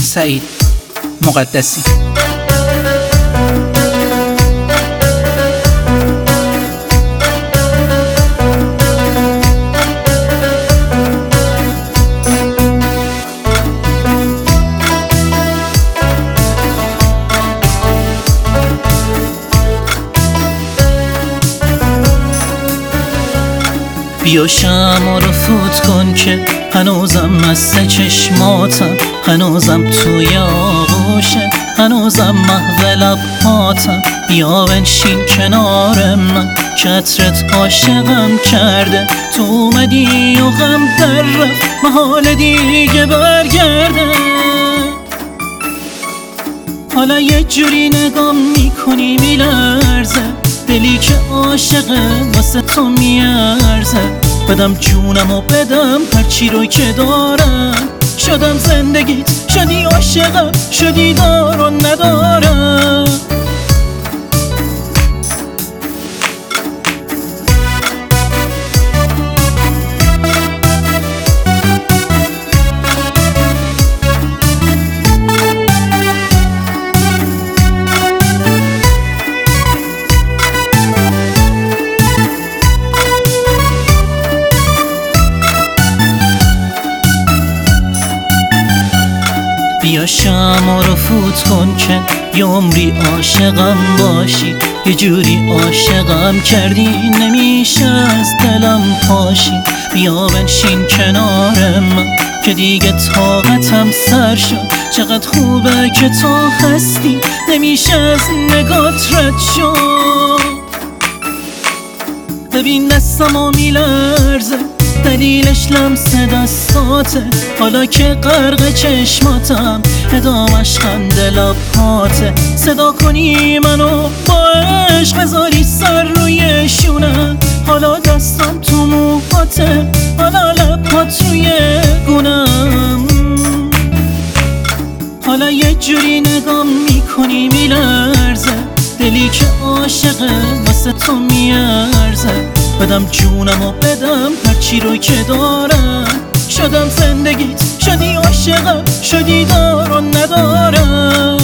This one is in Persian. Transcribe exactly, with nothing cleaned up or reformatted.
سعید مقدسی. بیا شمع رو فوت کن که هنوزم مست چشماتم، هنوزم توی آغوشه، هنوزم محو لبهاتم. بیا بنشین کنار من که عطرت عاشقم کرده. تو اومدی و غم در رفت، محال دیگه برگرده. حالا یه جوری نگام میکنی میلرزه، دلی که عاشقه واسه تو میارزه. بدم جونم و بدم هرچی رو که دارم، شدم زندگیت، شدی عاشقم، شدی دار و ندارم. بیا شمع رو فوت کن که یه عمری عاشقم باشی، یه جوری عاشقم کردی نمیشه از دلم پاشی. بیا بنشین کنار من که دیگه طاقتم سر شد. چقدر خوبه که تو هستی، نمیشه از نگات رد شد. ببین دستمو میلرزه، دلیلش لمس دستاته. حالا که غرق چشماتم، ادامش خند لبهاته. صدا کنی منو با عشق، بذاری سر روی شونم. حالا دستم تو موهاته، حالا لبهات روی گونم. حالا یه جوری نگام میکنی میلرزه، دلی که عاشقه واسه تو میارزه. بدم جونم و بدم هرچی رو که دارم، شدم زندگیت، شدی عاشقم، شدی دار و ندارم.